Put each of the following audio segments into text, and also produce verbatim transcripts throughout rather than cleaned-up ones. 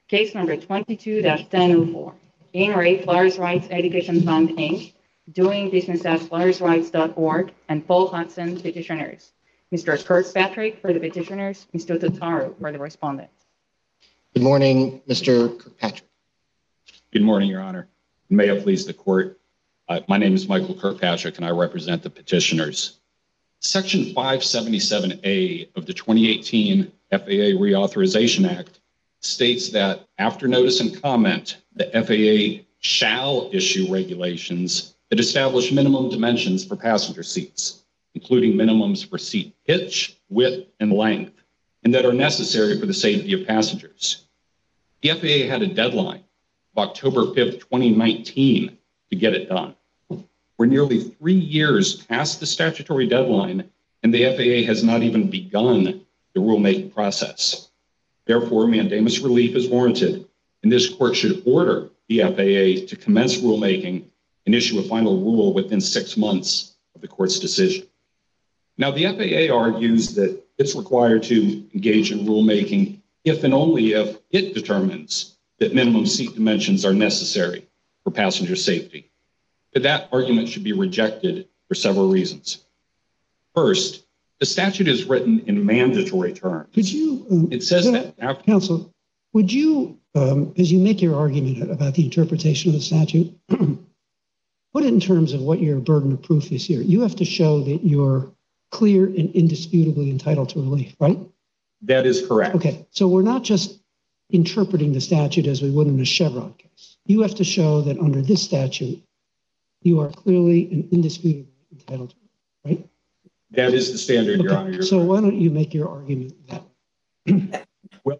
Case number twenty-two dash ten oh four. In re Flyers Rights Education Fund, Incorporated, doing business as flyers rights dot org, and Paul Hudson, petitioners. Mister Kirkpatrick for the petitioners, Mister Totaro for the respondent. Good morning, Mister Kirkpatrick. Good morning, Your Honor. May it please the court. Uh, my name is Michael Kirkpatrick, and I represent the petitioners. Section five seventy-seven A of the twenty eighteen F A A Reauthorization Act states that after notice and comment, the F A A shall issue regulations that establish minimum dimensions for passenger seats, including minimums for seat pitch, width, and length, and that are necessary for the safety of passengers. The F A A had a deadline of October fifth, twenty nineteen to get it done. We're nearly three years past the statutory deadline, and the F A A has not even begun the rulemaking process. Therefore, mandamus relief is warranted, and this court should order the F A A to commence rulemaking and issue a final rule within six months of the court's decision. Now, the F A A argues that it's required to engage in rulemaking if and only if it determines that minimum seat dimensions are necessary for passenger safety. But that argument should be rejected for several reasons. First, the statute is written in mandatory terms. Could you, um, it says uh, that after, counsel, would you, um, as you make your argument about the interpretation of the statute, put it in terms of what your burden of proof is here. You have to show that you're clear and indisputably entitled to relief, right? That is correct. Okay, so we're not just interpreting the statute as we would in a Chevron case. You have to show that under this statute, you are clearly and indisputably entitled to relief, right? That is the standard, okay. Your Honor. You're so correct. Why don't you make your argument that way? Well,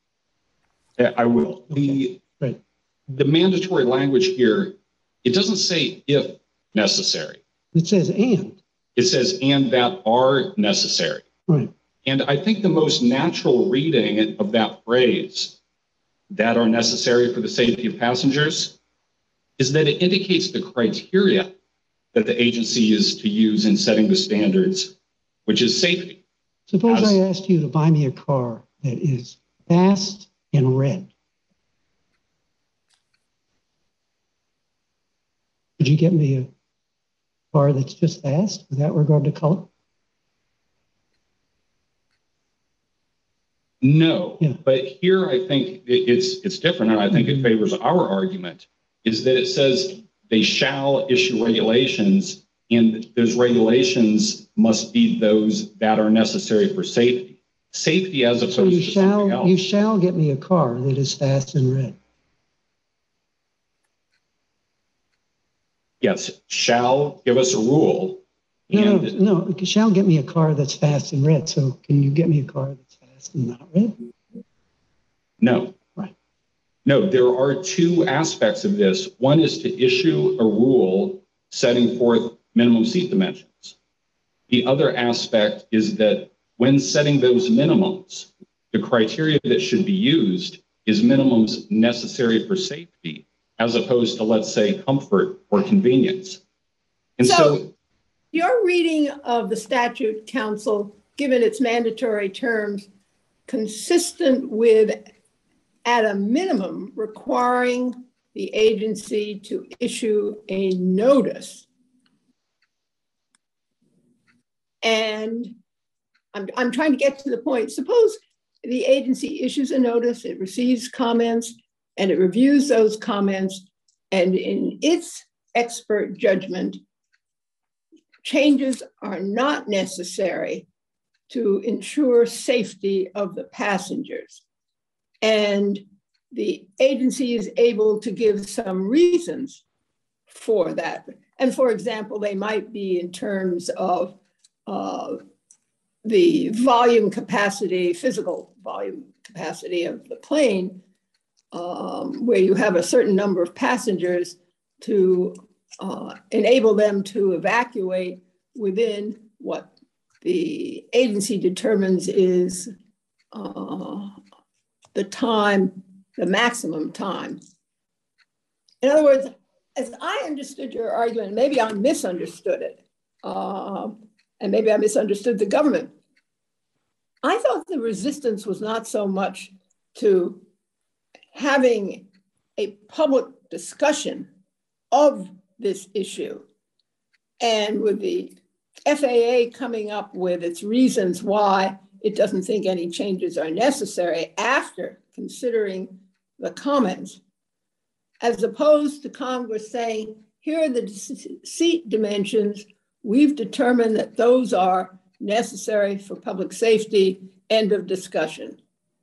I will. Okay. The, right. the mandatory language here, it doesn't say if necessary. It says and. It says and that are necessary. Right. And I think the most natural reading of that phrase, that are necessary for the safety of passengers, is that it indicates the criteria that the agency is to use in setting the standards, which is safety. Suppose As, I asked you to buy me a car that is fast and red. Could you get me a car that's just fast without regard to color? No, yeah. But here I think it's it's different, and I think mm-hmm. it favors our argument, is that it says they shall issue regulations, and those regulations must be those that are necessary for safety. Safety as opposed so you to shall, something else. You shall get me a car that is fast and red. Yes, shall give us a rule. No, no, no, no, shall get me a car that's fast and red. So can you get me a car that's fast and not red? No. Right. No, there are two aspects of this. One is to issue a rule setting forth minimum seat dimensions. The other aspect is that when setting those minimums, the criteria that should be used is minimums necessary for safety, as opposed to, let's say, comfort or convenience. And so, so your reading of the statute, counsel, given its mandatory terms, consistent with, at a minimum, requiring the agency to issue a notice. And I'm, I'm trying to get to the point. Suppose the agency issues a notice, it receives comments, and it reviews those comments, and in its expert judgment, changes are not necessary to ensure safety of the passengers. And the agency is able to give some reasons for that. And for example, they might be in terms of uh, the volume capacity, physical volume capacity of the plane, um, where you have a certain number of passengers to uh, enable them to evacuate within what the agency determines is uh, the time, the maximum time. In other words, as I understood your argument, maybe I misunderstood it, uh, and maybe I misunderstood the government. I thought the resistance was not so much to having a public discussion of this issue, and with the F A A coming up with its reasons why it doesn't think any changes are necessary after considering the comments, as opposed to Congress saying, here are the seat dimensions, we've determined that those are necessary for public safety, end of discussion.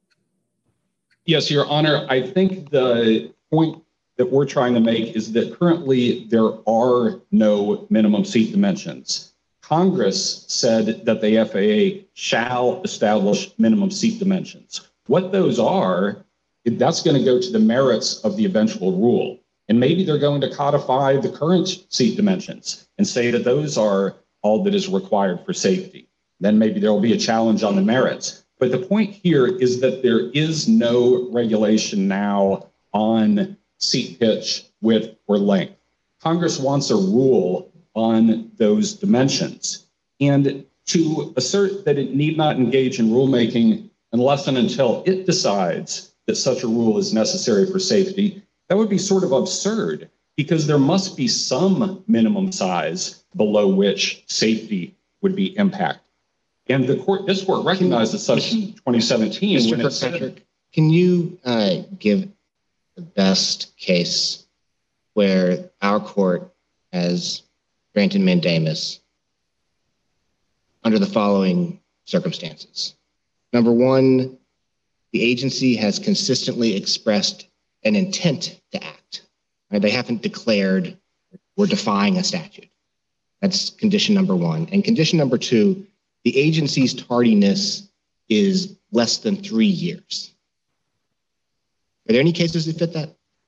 Yes, Your Honor, I think the point that we're trying to make is that currently there are no minimum seat dimensions. Congress said that the F A A shall establish minimum seat dimensions. What those are, that's going to go to the merits of the eventual rule. And maybe they're going to codify the current seat dimensions and say that those are all that is required for safety. Then maybe there will be a challenge on the merits. But the point here is that there is no regulation now on seat pitch, width, or length. Congress wants a rule on those dimensions. And to assert that it need not engage in rulemaking unless and until it decides that such a rule is necessary for safety, that would be sort of absurd, because there must be some minimum size below which safety would be impacted. And the court, this court recognized such in twenty seventeen. Mister When it said, Kirkpatrick, can you uh, give the best case where our court has granted mandamus under the following circumstances? Number one, the agency has consistently expressed an intent to act. Right? They haven't declared we're defying a statute. That's condition number one. And condition number two, the agency's tardiness is less than three years. Are there any cases that fit that?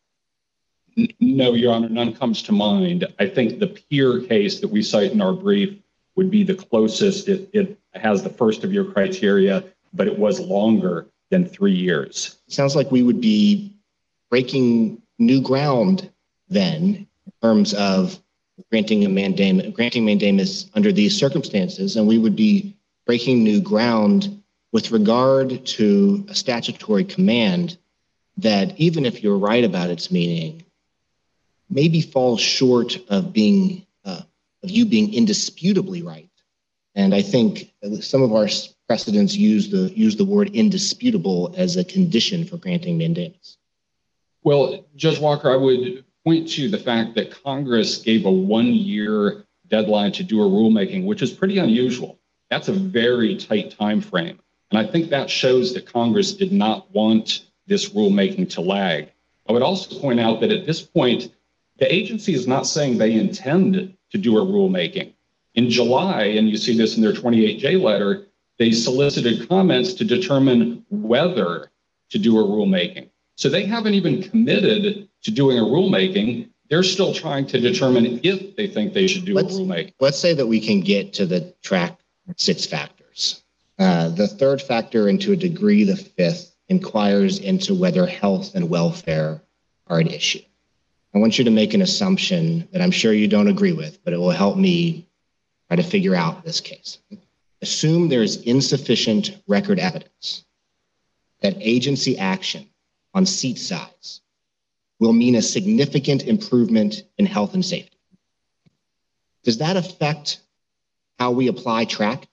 No, Your Honor, none comes to mind. I think the Peer case that we cite in our brief would be the closest. It, it has the first of your criteria, but it was longer than three years. It sounds like we would be breaking new ground then in terms of granting a mandamus, granting mandamus under these circumstances, and we would be breaking new ground with regard to a statutory command that, even if you're right about its meaning, maybe falls short of being uh, of you being indisputably right. And I think some of our precedents use the use the word indisputable as a condition for granting mandamus. Well, Judge Walker, I would point to the fact that Congress gave a one-year deadline to do a rulemaking, which is pretty unusual. That's a very tight time frame. And I think that shows that Congress did not want this rulemaking to lag. I would also point out that at this point, the agency is not saying they intend to do a rulemaking. In July, and you see this in their twenty-eight J letter, they solicited comments to determine whether to do a rulemaking. So they haven't even committed to doing a rulemaking. They're still trying to determine if they think they should do let's, a rulemaking. Let's say that we can get to the track six factors. Uh, the third factor, and to a degree the fifth, inquires into whether health and welfare are an issue. I want you to make an assumption that I'm sure you don't agree with, but it will help me try to figure out this case. Assume there's insufficient record evidence that agency action on seat size will mean a significant improvement in health and safety. Does that affect how we apply track?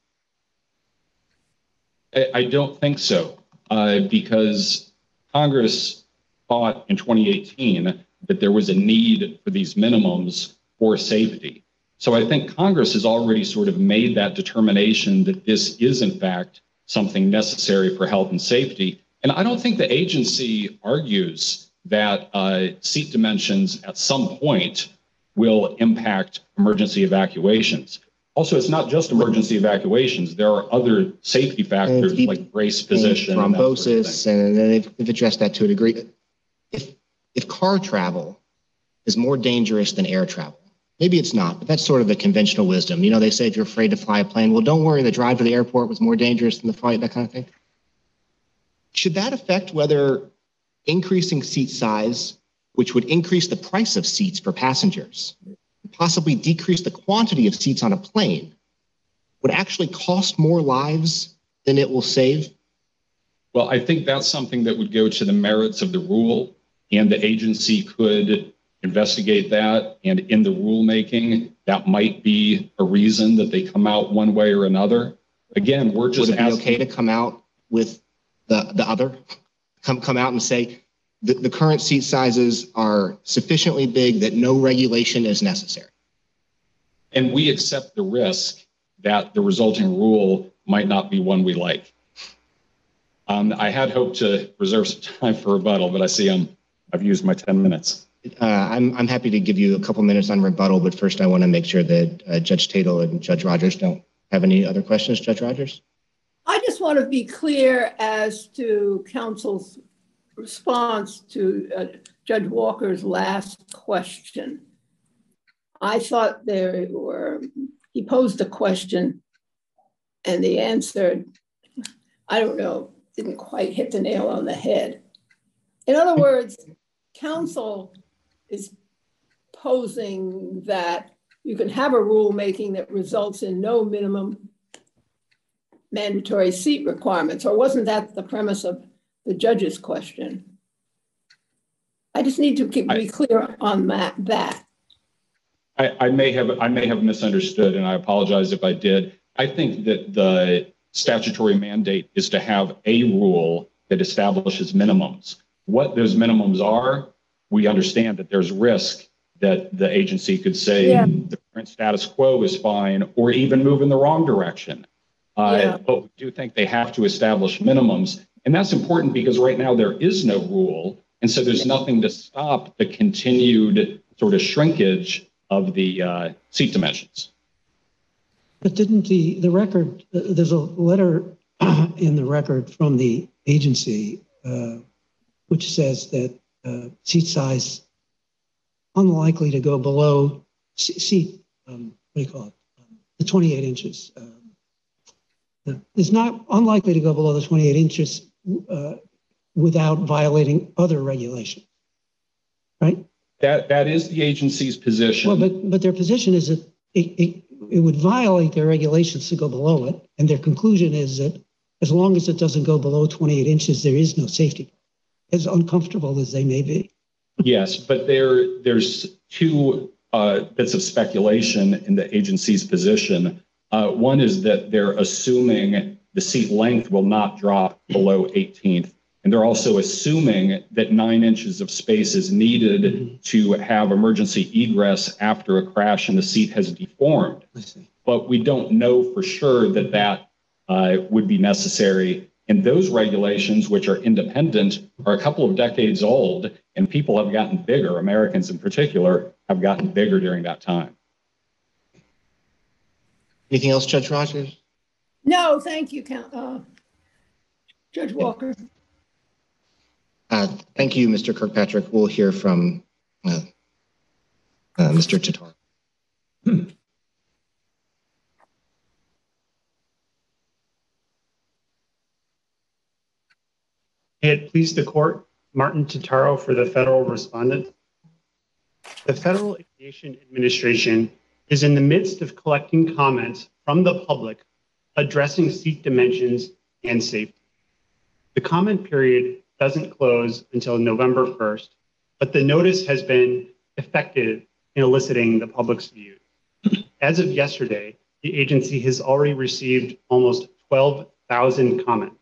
I don't think so, uh, because Congress thought in twenty eighteen that there was a need for these minimums for safety. So I think Congress has already sort of made that determination that this is, in fact, something necessary for health and safety. And I don't think the agency argues that uh, seat dimensions at some point will impact emergency evacuations. Also, it's not just emergency evacuations. There are other safety factors deep, like brace position, and thrombosis, and, sort of and they've, they've addressed that to a degree. If if car travel is more dangerous than air travel, maybe it's not, but that's sort of the conventional wisdom. You know, they say if you're afraid to fly a plane, well, don't worry, the drive to the airport was more dangerous than the flight, that kind of thing. Should that affect whether increasing seat size, which would increase the price of seats for passengers, possibly decrease the quantity of seats on a plane, would actually cost more lives than it will save? Well, I think that's something that would go to the merits of the rule, and the agency could investigate that. And in the rulemaking, that might be a reason that they come out one way or another. Again, we're just Would it be asking, okay to come out with the, the other? Come, come out and say the, the current seat sizes are sufficiently big that no regulation is necessary. and we accept the risk that the resulting rule might not be one we like. Um, I had hoped to reserve some time for rebuttal, but I see I'm, I've used my ten minutes. Uh, I'm, I'm happy to give you a couple minutes on rebuttal, but first I want to make sure that uh, Judge Tatel and Judge Rogers don't have any other questions. Judge Rogers? I just want to be clear as to counsel's response to uh, Judge Walker's last question. I thought there were, he posed a question and the answer, I don't know, didn't quite hit the nail on the head. In other words, counsel is posing that you can have a rulemaking that results in no minimum mandatory seat requirements, or wasn't that the premise of the judge's question? I just need to keep, be clear on that. that. I, I may have I may have misunderstood, and I apologize if I did. I think that the statutory mandate is to have a rule that establishes minimums. What those minimums are, we understand that there's risk that the agency could say yeah. the current status quo is fine, or even move in the wrong direction. Uh, yeah. But we do think they have to establish minimums. And that's important because right now there is no rule. And so there's nothing to stop the continued sort of shrinkage of the uh, seat dimensions. But didn't the, the record, uh, there's a letter in the record from the agency uh, which says that uh, seat size unlikely to go below seat, um, what do you call it, um, the twenty-eight inches. Um, is not unlikely to go below the twenty-eight inches uh, without violating other regulations, right? That that is the agency's position. Well, but but their position is that it, it it would violate their regulations to go below it, and their conclusion is that as long as it doesn't go below twenty-eight inches, there is no safety, as uncomfortable as they may be. Yes, but there there's two uh, bits of speculation in the agency's position. Uh, one is that they're assuming the seat length will not drop below eighteenth. And they're also assuming that nine inches of space is needed mm-hmm. to have emergency egress after a crash and the seat has deformed. I see. But we don't know for sure that that uh, would be necessary. And those regulations, which are independent, are a couple of decades old, and people have gotten bigger. Americans in particular have gotten bigger during that time. Anything else, Judge Rogers? No, thank you, uh, Judge Walker. Uh, thank you, Mister Kirkpatrick. We'll hear from uh, uh, Mister Tatar. Hmm. May it please the court, Martin Totaro for the federal respondent. The Federal Aviation Administration is in the midst of collecting comments from the public addressing seat dimensions and safety. The comment period doesn't close until November first, but the notice has been effective in eliciting the public's views. As of yesterday, the agency has already received almost twelve thousand comments.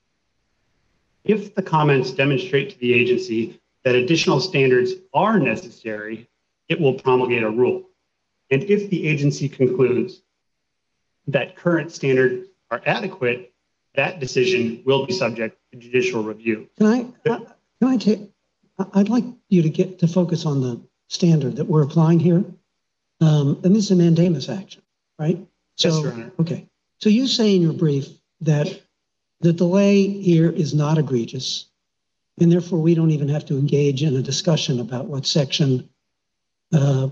If the comments demonstrate to the agency that additional standards are necessary, it will promulgate a rule. And if the agency concludes that current standards are adequate, that decision will be subject to judicial review. Can I, can I take, I'd like you to get to focus on the standard that we're applying here. Um, and this is a mandamus action, right? So, yes, Your Honor. Okay. So you say in your brief that the delay here is not egregious, and therefore we don't even have to engage in a discussion about what section uh,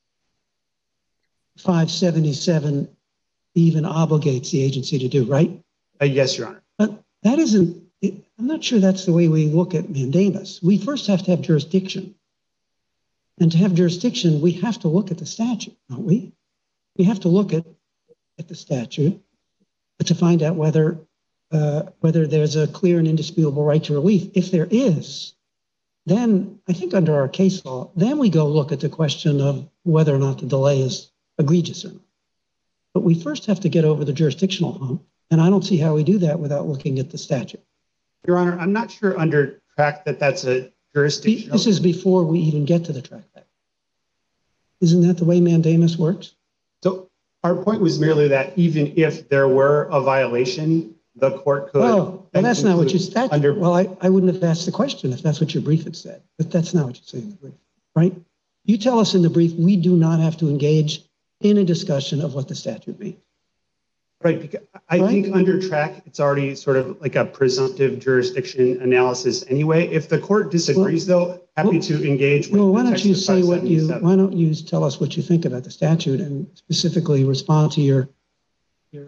five seventy-seven even obligates the agency to do, right? Uh, yes, Your Honor. But that isn't, I'm not sure that's the way we look at mandamus. We first have to have jurisdiction. And to have jurisdiction, we have to look at the statute, don't we? We have to look at, at the statute to find out whether uh, whether there's a clear and indisputable right to relief. If there is, then I think under our case law, then we go look at the question of whether or not the delay is egregious or not. But we first have to get over the jurisdictional hump, and I don't see how we do that without looking at the statute. Your Honor, I'm not sure under track that that's a jurisdictional. This is before we even get to the track back. Isn't that the way mandamus works? So our point was merely that even if there were a violation, the court could. Oh, well, that's not what you said. Under, well, I, I wouldn't have asked the question if that's what your brief had said, but that's not what you say in the brief, right? You tell us in the brief we do not have to engage in a discussion of what the statute means. Right, because I right? think under track, it's already sort of like a presumptive jurisdiction analysis anyway. If the court disagrees, well, though, happy well, to engage with. Well, why don't you say what you? Why don't you tell us what you think about the statute and specifically respond to your your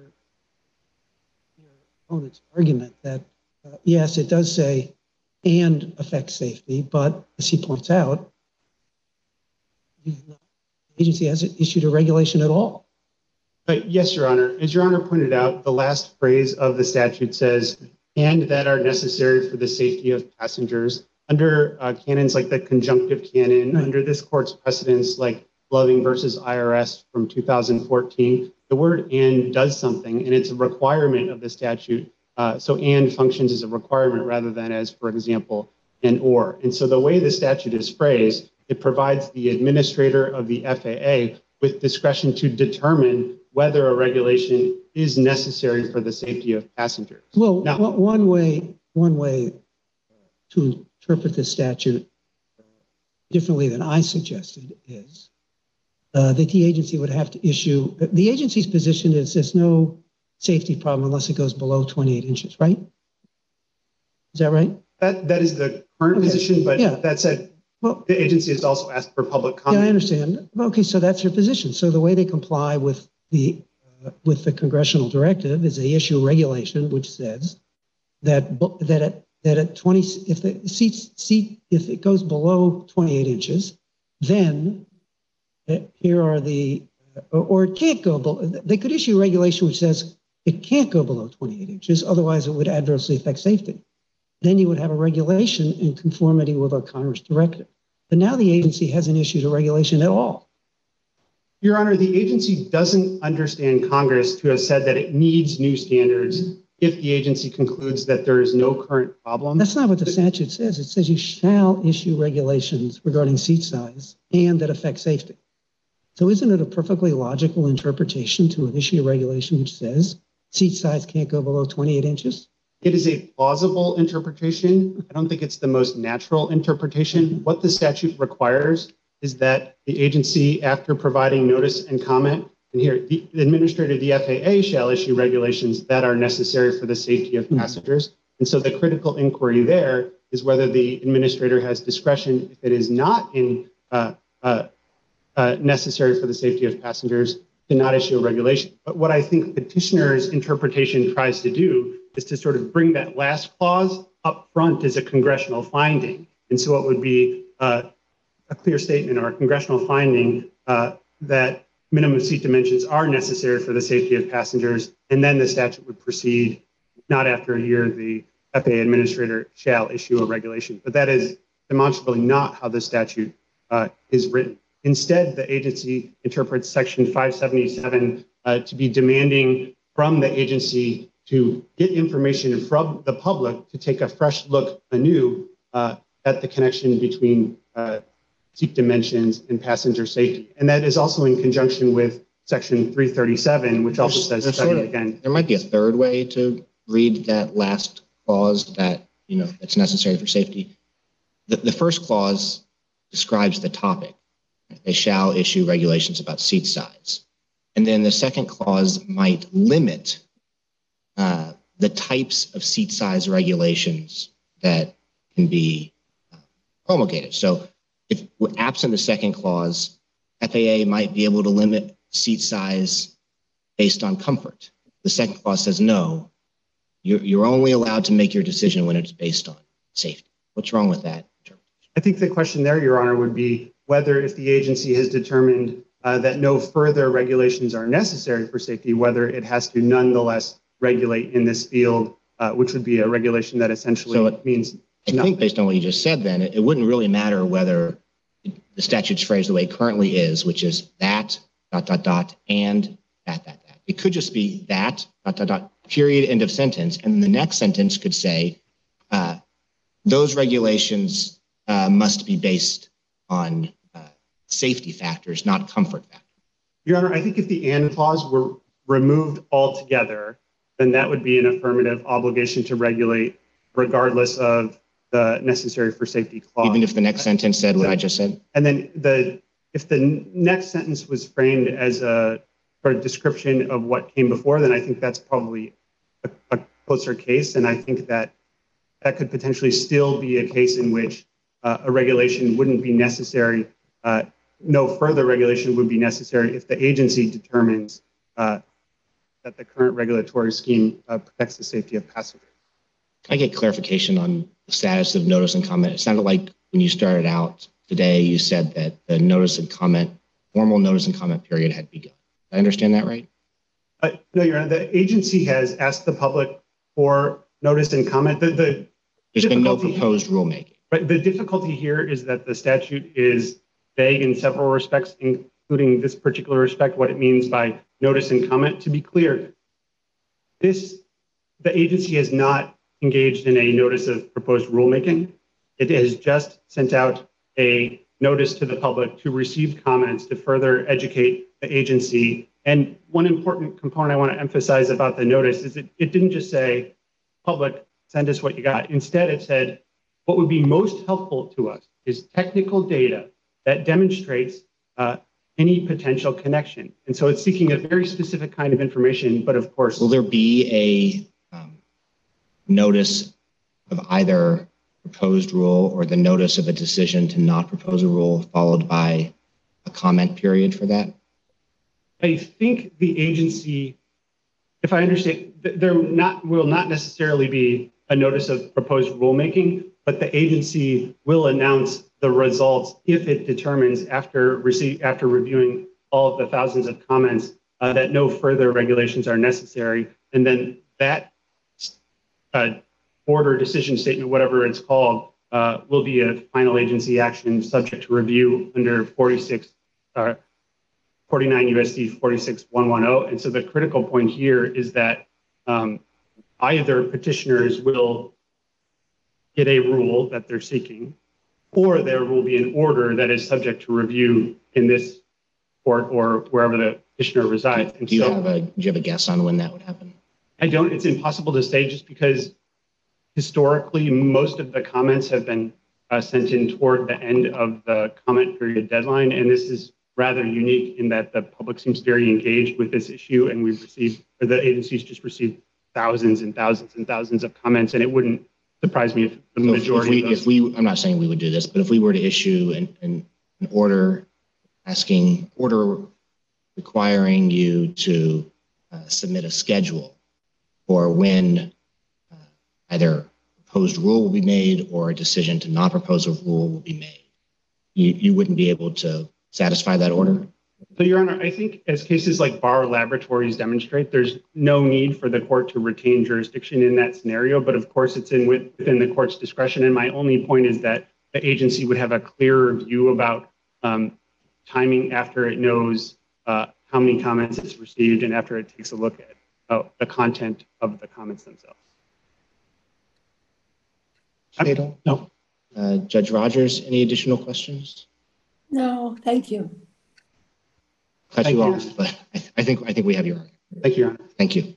your opponent's argument that uh, yes, it does say and affect safety, but as he points out, the agency hasn't issued a regulation at all. Uh, yes, Your Honor. As Your Honor pointed out, the last phrase of the statute says, and that are necessary for the safety of passengers. Under uh, canons like the conjunctive canon, right. under this court's precedents like Loving versus I R S from two thousand fourteen, the word and does something, and it's a requirement of the statute. Uh, so and functions as a requirement rather than as, for example, an or. And so the way the statute is phrased, it provides the administrator of the F A A with discretion to determine whether a regulation is necessary for the safety of passengers. Well, now, one way, one way to interpret this statute differently than I suggested is uh, that the agency would have to issue, the agency's position is there's no safety problem unless it goes below twenty-eight inches, right? Is that right? That, that is the current okay. position, but yeah. that said, well, the agency has also asked for public comment. Yeah, I understand. Okay, so that's your position. So the way they comply with the uh, with the congressional directive is they issue a regulation which says that that at that at twenty if the seat seat if it goes below twenty-eight inches, then uh, here are the uh, or, or it can't go below. They could issue a regulation which says it can't go below twenty-eight inches, otherwise it would adversely affect safety. Then you would have a regulation in conformity with a Congress directive. But now the agency hasn't issued a regulation at all. Your Honor, the agency doesn't understand Congress to have said that it needs new standards if the agency concludes that there is no current problem. That's not what the statute says. It says you shall issue regulations regarding seat size and that affect safety. So isn't it a perfectly logical interpretation to issue a regulation which says seat size can't go below twenty-eight inches? It is a plausible interpretation. I don't think it's the most natural interpretation. What the statute requires is that the agency, after providing notice and comment, and here, the administrator of the F A A shall issue regulations that are necessary for the safety of passengers. And so the critical inquiry there is whether the administrator has discretion if it is not in uh, uh, uh, necessary for the safety of passengers to not issue a regulation. But what I think petitioner's interpretation tries to do is to sort of bring that last clause up front as a congressional finding. And so it would be uh, a clear statement or a congressional finding uh, that minimum seat dimensions are necessary for the safety of passengers. And then the statute would proceed, not after a year, the F A A administrator shall issue a regulation. But that is demonstrably not how the statute uh, is written. Instead, the agency interprets Section five seventy-seven uh, to be demanding from the agency to get information from the public to take a fresh look anew uh, at the connection between uh, seat dimensions and passenger safety. And that is also in conjunction with Section three thirty-seven, which also says study sort of, again. There might be a third way to read that last clause that, you know, that's necessary for safety. The, the first clause describes the topic. They shall issue regulations about seat size. And then the second clause might limit uh, the types of seat size regulations that can be uh, promulgated. So if absent the second clause, F A A might be able to limit seat size based on comfort. The second clause says no, you're, you're only allowed to make your decision when it's based on safety. What's wrong with that interpretation? I think the question there, Your Honor, would be whether if the agency has determined uh, that no further regulations are necessary for safety, whether it has to nonetheless regulate in this field uh, which would be a regulation that essentially So it- means I nothing. think based on what you just said, then it, it wouldn't really matter whether the statute's phrased the way it currently is, which is that dot dot dot and that that that. It could just be that dot dot dot period end of sentence, and the next sentence could say uh, those regulations uh, must be based on uh, safety factors, not comfort factors. Your Honor, I think if the and clause were removed altogether, then that would be an affirmative obligation to regulate regardless of the necessary for safety clause. Even if the next sentence said what I just said. And then the if the next sentence was framed as a sort of description of what came before, then I think that's probably a, a closer case. And I think that that could potentially still be a case in which uh, a regulation wouldn't be necessary. Uh, no further regulation would be necessary if the agency determines uh, that the current regulatory scheme uh, protects the safety of passengers. Can I get clarification on the status of notice and comment? It sounded like when you started out today, you said that the notice and comment, formal notice and comment period had begun. Did I understand that right? Uh, no, Your Honor, the agency has asked the public for notice and comment. The, the There's been no difficulty- proposed rulemaking. Right. The difficulty here is that the statute is vague in several respects, including this particular respect, what it means by notice and comment. To be clear, this the agency has not engaged in a notice of proposed rulemaking. It has just sent out a notice to the public to receive comments to further educate the agency. And one important component I want to emphasize about the notice is it, it didn't just say, public, send us what you got. Instead, it said, what would be most helpful to us is technical data that demonstrates uh, any potential connection. And so it's seeking a very specific kind of information, but of course- Will there be a um, notice of either proposed rule or the notice of a decision to not propose a rule followed by a comment period for that? I think the agency, if I understand, there not will not necessarily be a notice of proposed rulemaking, but the agency will announce the results if it determines after receive after reviewing all of the thousands of comments uh, that no further regulations are necessary, and then that uh, order, decision statement, whatever it's called, uh, will be a final agency action subject to review under forty-six, uh, forty-nine U S C forty-six one ten. And so the critical point here is that um, either petitioners will get a rule that they're seeking, or there will be an order that is subject to review in this court or wherever the petitioner resides. And Do you so have a do you have a guess on when that would happen? I don't, it's impossible to say just because historically most of the comments have been uh, sent in toward the end of the comment period deadline. And this is rather unique in that the public seems very engaged with this issue, and we've received, or the agencies just received thousands and thousands and thousands of comments, and it wouldn't surprise me if the So if- majority if we, of those. if we, I'm not saying we would do this, but if we were to issue an, an, an order asking, order requiring you to uh, submit a schedule for when uh, either proposed rule will be made or a decision to not propose a rule will be made, you, you wouldn't be able to satisfy that order? So, Your Honor, I think as cases like Barr Laboratories demonstrate, there's no need for the court to retain jurisdiction in that scenario. But of course, it's in within the court's discretion. And my only point is that the agency would have a clearer view about um, timing after it knows uh, how many comments it's received and after it takes a look at uh, the content of the comments themselves. Fatal? No. Uh, Judge Rogers, any additional questions? No, thank you. Cut Thank you you. off, but I, I think I think we have your argument. Thank you, Your Honor. Thank you.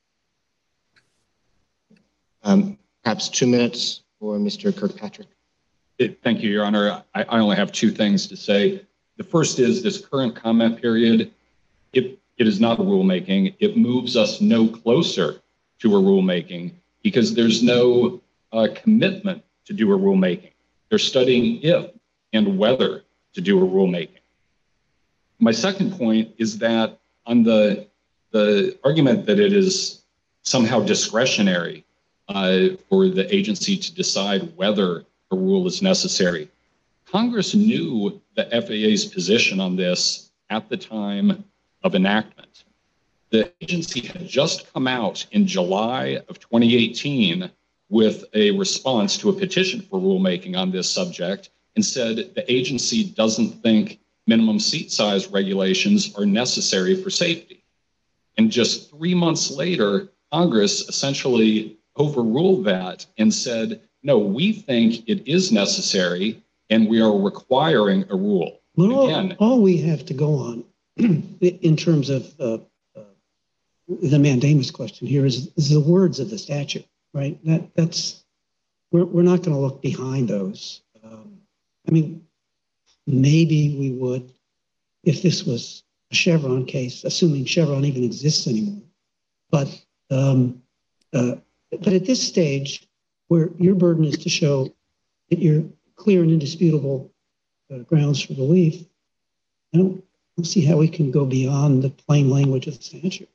Um, perhaps two minutes for Mister Kirkpatrick. It- Thank you, Your Honor. I, I only have two things to say. The first is this current comment period, it, it is not a rulemaking. It moves us no closer to a rulemaking because there's no uh, commitment to do a rulemaking. They're studying if and whether to do a rulemaking. My second point is that on the, the argument that it is somehow discretionary uh, for the agency to decide whether a rule is necessary, Congress knew the F A A's position on this at the time of enactment. The agency had just come out in July of twenty eighteen with a response to a petition for rulemaking on this subject and said the agency doesn't think minimum seat size regulations are necessary for safety. And just three months later, Congress essentially overruled that and said, no, we think it is necessary and we are requiring a rule. But all, Again, all we have to go on in terms of uh, uh, the mandamus question here is, is the words of the statute, right? That that's we're we're not going to look behind those. Um, I mean, maybe we would if this was a Chevron case, assuming Chevron even exists anymore. But um, uh, but at this stage, where your burden is to show that you're clear and indisputable uh, grounds for relief, I don't, I don't see how we can go beyond the plain language of the statute.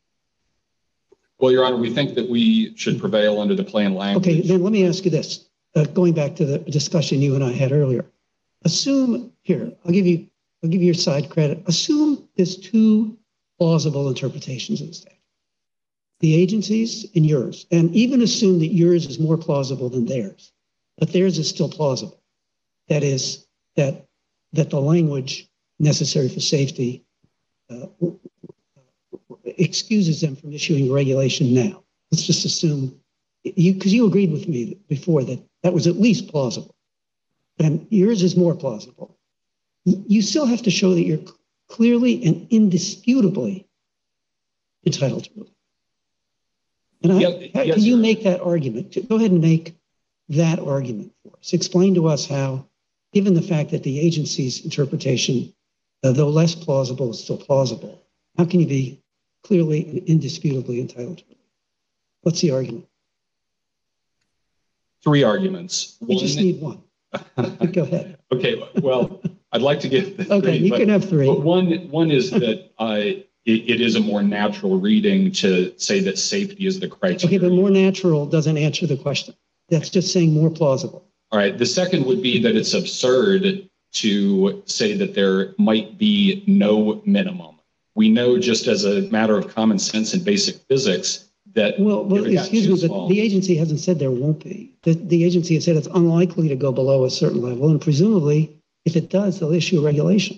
well, Your Honor, we think that we should prevail under the plain language. Okay, then let me ask you this. Uh, going back to the discussion you and I had earlier, assume here, I'll give you, I'll give you your side credit. Assume there's two plausible interpretations of the statute. The agencies and yours, and even assume that yours is more plausible than theirs, but theirs is still plausible. That is, that that the language necessary for safety uh, excuses them from issuing regulation now. Let's just assume, you because you agreed with me before that that was at least plausible, and yours is more plausible. You still have to show that you're clearly and indisputably entitled to relief. And I, Yep, how, yes, can you sir. make that argument? Go ahead and make that argument for us. Explain to us how, given the fact that the agency's interpretation, uh, though less plausible, is still plausible, how can you be clearly and indisputably entitled to relief? What's the argument? Three arguments. You just need one. Go ahead. Okay, well, I'd like to give the Okay, three, you but, can have three. but one, one is that uh, it, it is a more natural reading to say that safety is the criteria. Okay, but more natural doesn't answer the question. That's just saying more plausible. All right. The second would be that it's absurd to say that there might be no minimum. We know just as a matter of common sense and basic physics that Well, well if it got excuse too me, but small- the agency hasn't said there won't be. The, the agency has said it's unlikely to go below a certain level, and presumably, if it does, they'll issue a regulation.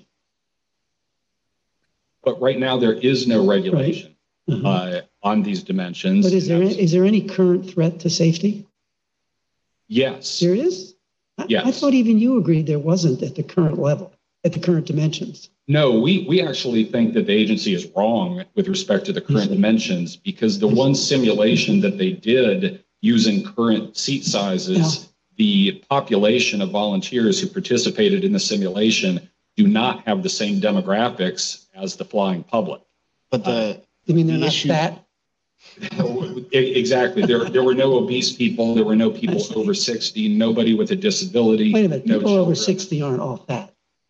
But right now there is no regulation Uh-huh. uh, on these dimensions. But is there, And that's- is there any current threat to safety? Yes. There is? I, I Yes. thought even you agreed there wasn't at the current level, at the current dimensions. No, we, we actually think that the agency is wrong with respect to the current dimensions because the one simulation that they did using current seat sizes, the population of volunteers who participated in the simulation do not have the same demographics as the flying public. But the, You mean they're The not issue- fat? E- Exactly. There, there were no obese people. There were no people over sixty, nobody with a disability. Wait a minute, no people over children. sixty aren't all fat.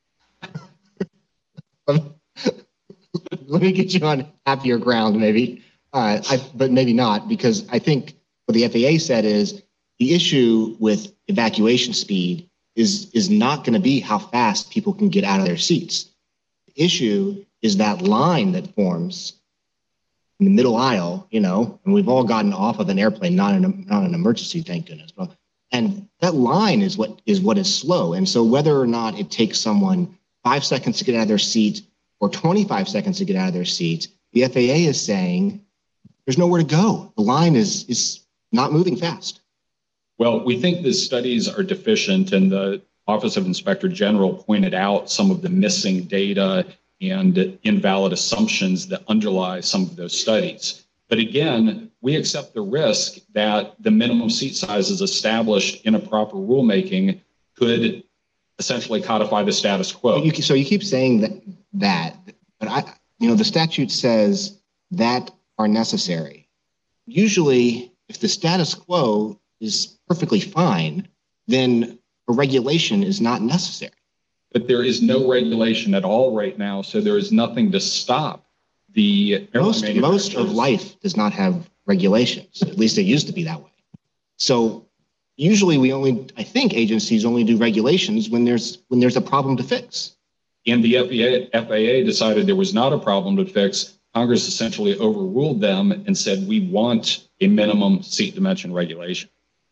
let me get you on happier ground, maybe, uh, I, but maybe not, because I think what the F A A said is the issue with evacuation speed is, is not going to be how fast people can get out of their seats. The issue is that line that forms in the middle aisle, you know, and we've all gotten off of an airplane, not an, not an emergency, thank goodness. But, and that line is what is what is slow. And so whether or not it takes someone five seconds to get out of their seat or twenty-five seconds to get out of their seat, the F A A is saying there's nowhere to go. The line is is not moving fast. Well, we think the studies are deficient, and the Office of Inspector General pointed out some of the missing data and invalid assumptions that underlie some of those studies. But again, we accept the risk that the minimum seat sizes established in a proper rulemaking could essentially codify the status quo. You, so you keep saying that, that, but I, you know, the statute says that are necessary. Usually, if the status quo is perfectly fine, then a regulation is not necessary. But there is no regulation at all right now, so there is nothing to stop the airline Most, most of manufacturers. life does not have regulations. At least it used to be that way. So usually we only, I think agencies only do regulations when there's when there's a problem to fix. And the F A A, F A A decided there was not a problem to fix Congress essentially overruled them and said, we want a minimum seat dimension regulation.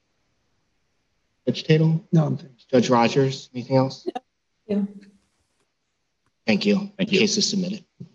Judge Tatum? No, I'm finished. Judge Rogers, anything else? Yeah. Thank you. Thank you. Case is submitted.